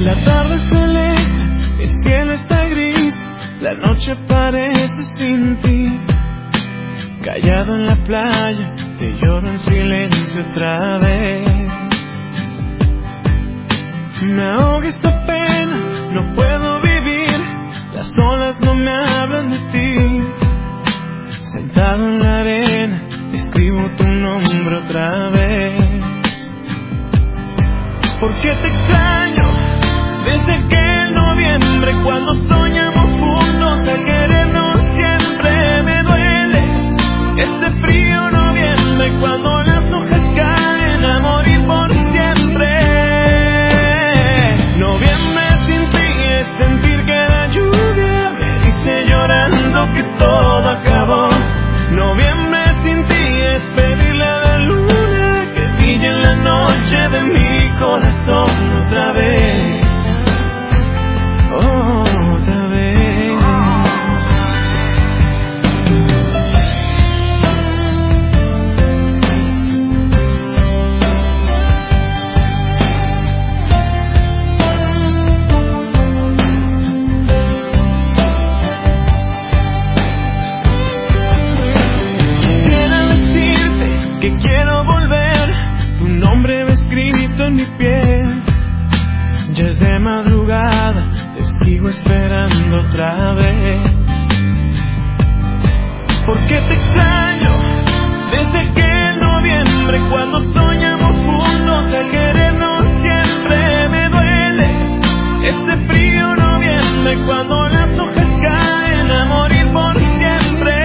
La tarde se aleja, el cielo está gris, la noche parece sin ti. Callado en la playa, te lloro en silencio otra vez. Me ahoga esta pena, no puedo vivir, las olas no me hablan de ti. Sentado en la arena, escribo tu nombre otra vez. ¿Por qué te extraño? Desde aquel noviembre cuando soñamos juntos a querernos siempre. Me duele este frío noviembre cuando las hojas caen a morir por siempre. Noviembre sin ti es sentir que la lluvia me dice llorando que todo acabó. Noviembre sin ti es pedirle a la luna que brille en la noche de mi corazón otra vez. Otra vez. Quisiera decirte que quiero volver, tu nombre va escrito en mi piel. Ya es de madrugada, te sigo esperando otra vez. ¿Por qué te extraño? Desde aquel noviembre cuando soñamos juntos a querernos siempre. Me duele este frío noviembre cuando las hojas caen a morir por siempre.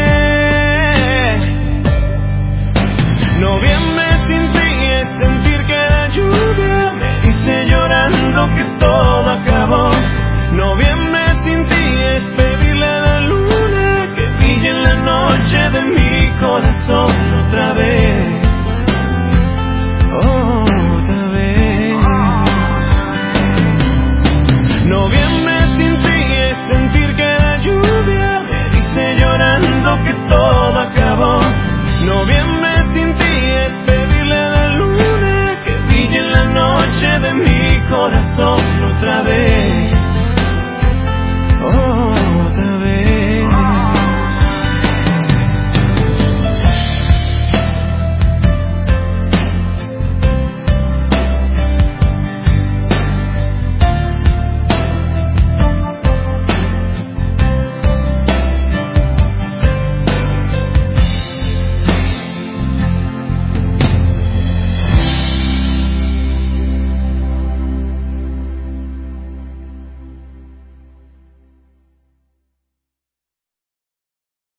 Noviembre sin ti es sentir que la lluvia me dice llorando que todo acabó. Noviembre sin ti es pedirle a la luna que brille en la noche de mi corazón otra vez. Otra vez. Noviembre sin ti es sentir que la lluvia me dice llorando que todo acabó. Noviembre sin ti es pedirle a la luna que brille en la noche de mi corazón